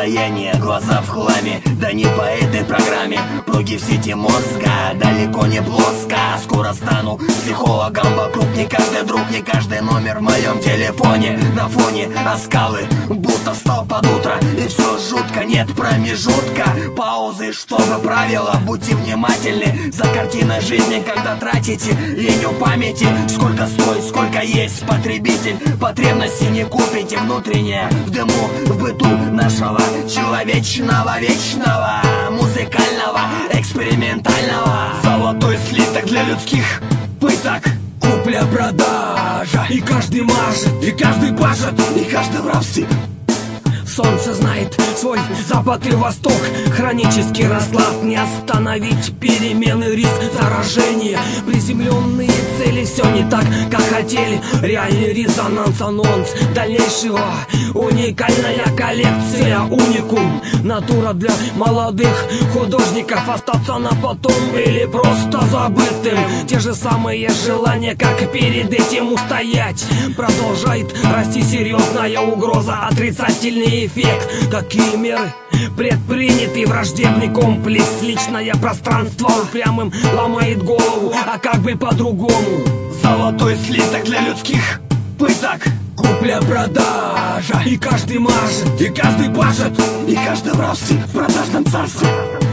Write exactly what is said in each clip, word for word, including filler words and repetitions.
состояние, глаза в хламе. Да не по этой программе. Пруги в сети мозга, далеко не плоско. Скоро стану психологом. Вокруг не каждый друг, не каждый номер в моем телефоне. На фоне оскалы, будто встал под утро. И все жутко, нет промежутка, паузы, чтобы правила. Будьте внимательны за картиной жизни, когда тратите линию памяти. Сколько стоит, сколько есть потребитель. Потребности не купите, внутреннее в дыму, в быту нашего человечного, вечного, музыкального, экспериментального. Золотой слиток для людских пыток. Купля-продажа, и каждый мажет, и каждый пашет, и каждый в рабстве. Солнце знает свой запад и восток. Хронический расклад, не остановить перемены, риск заражения. Приземленные цели, все не так, как хотели. Реальный резонанс, анонс дальнейшего. Уникальная коллекция, уникум. Натура для молодых художников. Остаться на потом или просто забытым. Те же самые желания, как перед этим устоять. Продолжает расти серьезная угроза, отрицательный эффект. Какие меры предприняты? Враждебный комплекс, личное пространство упрямым ломает голову. А как бы по-другому? Золотой слиток для людских пыток. Купля-продажа, и каждый мажет, и каждый пашет, и каждый в рабстве, в продажном царстве.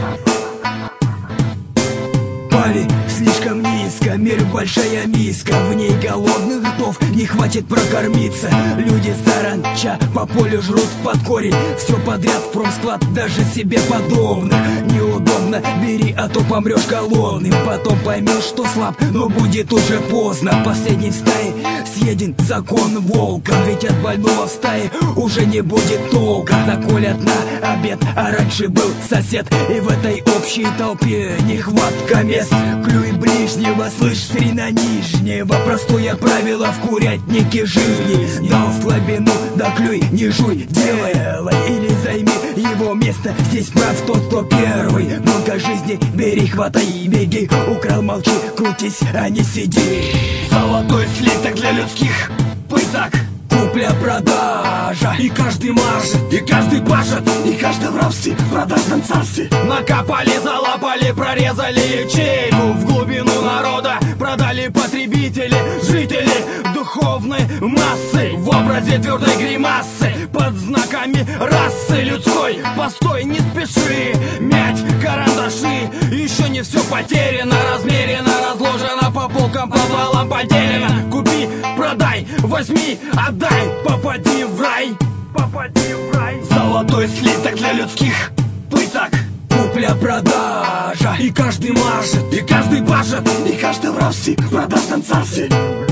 Пали слишком низко, мир большая миска. В ней голодных ртов не хватит прокормиться. Люди саранча по полю жрут под корень. Все подряд в промсклад, даже себе подобных. Неудобно, бери, а то помрешь голодным. Потом поймешь, что слаб, но будет уже поздно. Последний в стае съеден закон волка. Ведь от больного в стае уже не будет толка. Заколят на обед, а раньше был сосед. И в этой общей толпе нехватка мест. Клюй ближнего, слышь, срина нижнего. Простое правило в курятнике жизни. Дал слабину, да клюй, не жуй, делай. Или займи его место. Здесь прав тот, кто первый. Много жизни, бери, хватай и беги. Украл, молчи, крутись, а не сиди. Золотой слиток для людских пыток. Купля-продажа, и каждый мажет, и каждый пашет, и каждый в рабстве, в продажном царстве. Накопали, залапали, прорезали ячейку. В глубину народа продали потребители, жители духовной массы. В образе твердой гримасы, под знаками расы людской. Постой, не спеши, мять карандаши. Еще не все потеряно, размерено, разложено по полкам, пополам поделено. Купи, продай, возьми, отдай, попади в рай, попади в рай. Золотой слиток для людских пыток. Купля-продажа, и каждый мажет, и каждый пашет, и каждый в рабстве, в продажном царстве.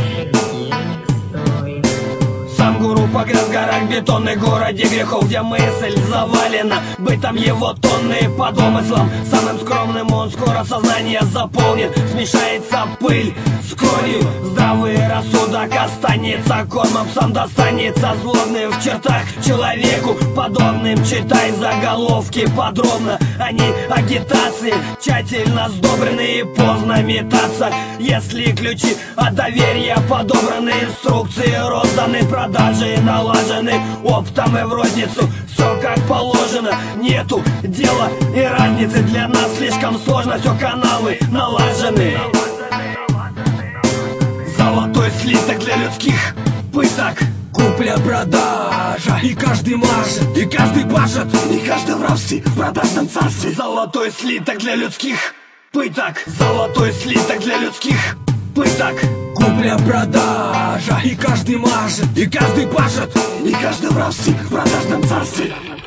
Сам гуру погряз в горах, бетонный городе грехов, где мысль завалена бытом его тонны по домыслам. Самым скромным он скоро сознание заполнит. Смешается пыль с кровью, здравый рассудок останется кормом, сам достанется злобным в чертах человеку подобным. Читай заголовки подробно, они агитации, тщательно сдобрены и поздно метаться. Если ключи от доверия подобраны, инструкции розданы, продажи налажены оптом и в розницу, все как положено. Нету дела и разницы, для нас слишком сложно, все каналы налажены. Золотой слиток для людских пыток. Купля-продажа, и каждый мажет, и каждый пашет, и каждый в рабстве, в продажном царстве. Золотой слиток для людских пыток. Золотой слиток для людских пыток. Купля-продажа, и каждый мажет, и каждый пашет, и каждый в рабстве, в продажном царстве.